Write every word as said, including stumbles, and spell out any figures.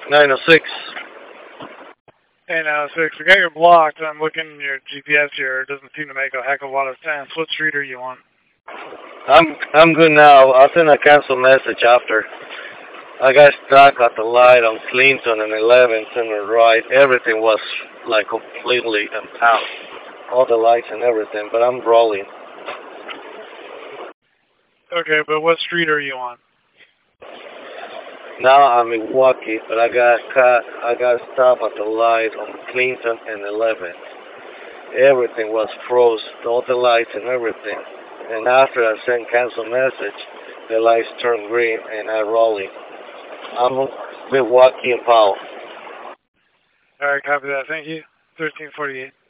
nine oh six. Hey, now, six. We got you blocked. I'm looking at your G P S here. It doesn't seem to make a heck of a lot of sense. What street are you on? I'm I'm good now. I'll send a cancel message after. I got stuck at the light on Clinton and eleventh and the right. Everything was like completely out. All the lights and everything, but I'm rolling. Okay, but what street are you on? Now I'm in Milwaukee, but I got caught. I got stopped at the light on Clinton and eleventh. Everything was froze, all the lights and everything. And after I sent cancel message, the lights turned green and I rolling. I'm in Milwaukee and Powell. All right, copy that. Thank you. thirteen forty-eight.